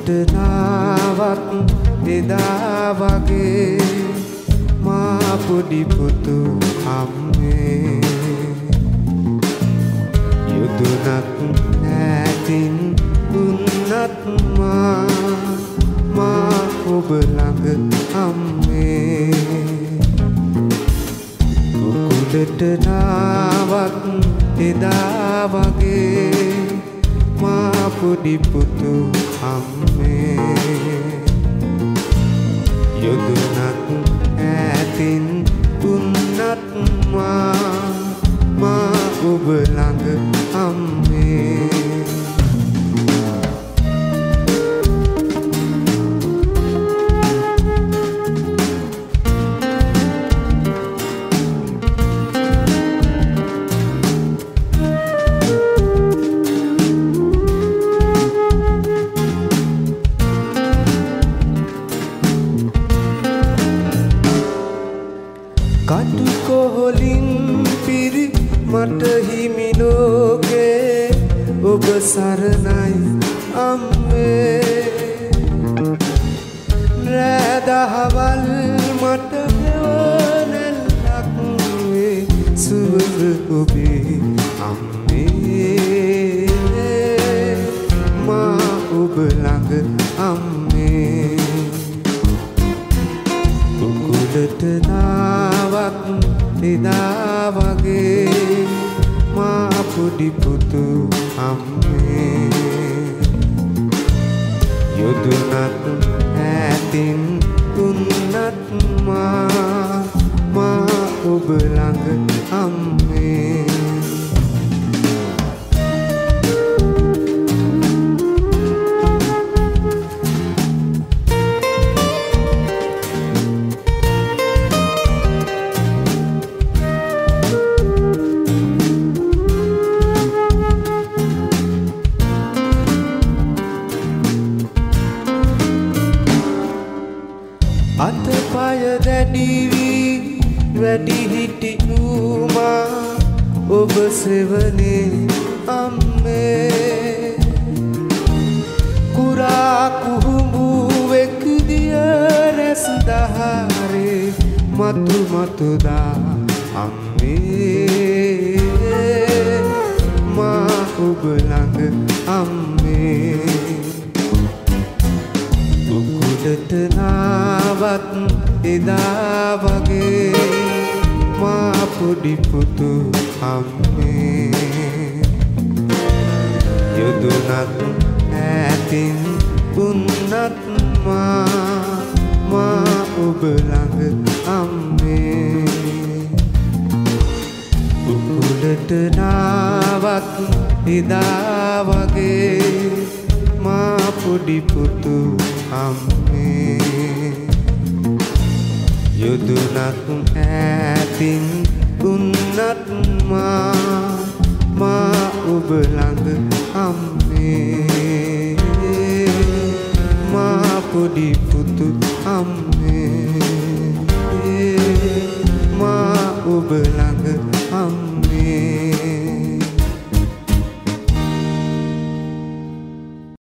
උකුලට නාවත් එදා වගේ මා පොඩි පුතු අම්මේ යුදුනක් ඈතින් දුන්නත් මා ඔබ ළඟ අම්මේ උකුලට නාවත් එදා වගේ මා පොඩි පුතු අම්මේ යොදුනක් ඈතින් දුන්නත් මා ඔබ ළඟ අම්මේ කටු කොහොලින් පිරි මට හිමි ලෝකේ ඔබ සරණයි අම්මේ රෑ දහවල් මට හෙවණැල්ලක් වේ සුවඳ ඔබේ අම්මේ මා ඔබ ළඟ අම්මේ උකුලට නාවත් එදා වගේ මා පොඩි පුතු අම්මේ යොදුනක් ඈතින් දුන්නත් මා ඔබ ළඟ අම්මේ අතපය දැඩි වී වැඩි හිටි මා ඔබ සෙවනේ අම්මේ කුරා කුහුඹුවෙක් දිය රැස් දහරේ මතු දා අම්මේ මා ඔබ ළඟ අම්මේ උකුලට නාවත් එදා වගේ මා පොඩි පුතු අම්මේ යොදුනක් ඈතින් දුන්නත් මා ඔබ ළඟ අම්මේ උකුලට නාවත් එදා වගේ මා පොඩි පුතු අම්මේ යොදුනක් ඈතින් දුන්නත් මා ඔබ ළඟ අම්මේ මා පොඩි පුතු අම්මේ මා ඔබ ළඟ අම්මේ